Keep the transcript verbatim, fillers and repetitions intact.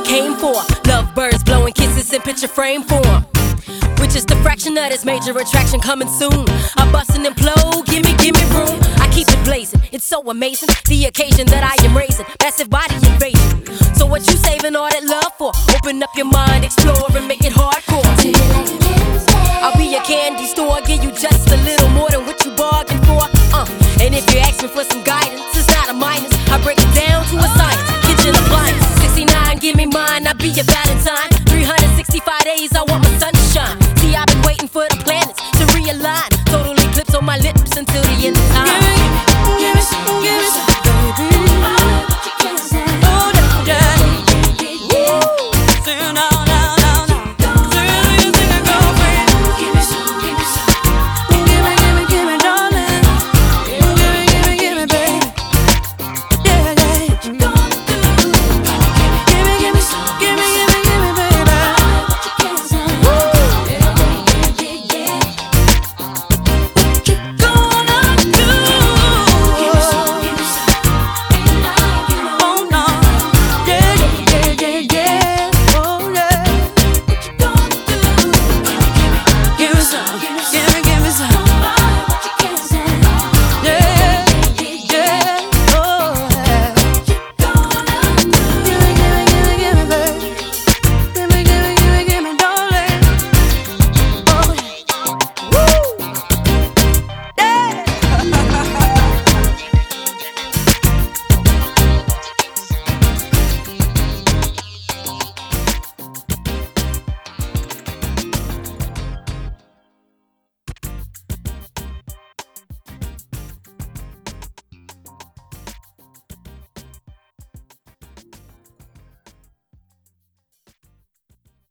came for. Lovebirds blowing kisses in picture frame form, which is the fraction of this major attraction coming soon. I bust and implode, gimme, gimme room. I keep it blazing, it's so amazing. The occasion that I am raising, massive body invasion. So what you saving all that love for? Open up your mind, explore and make it hard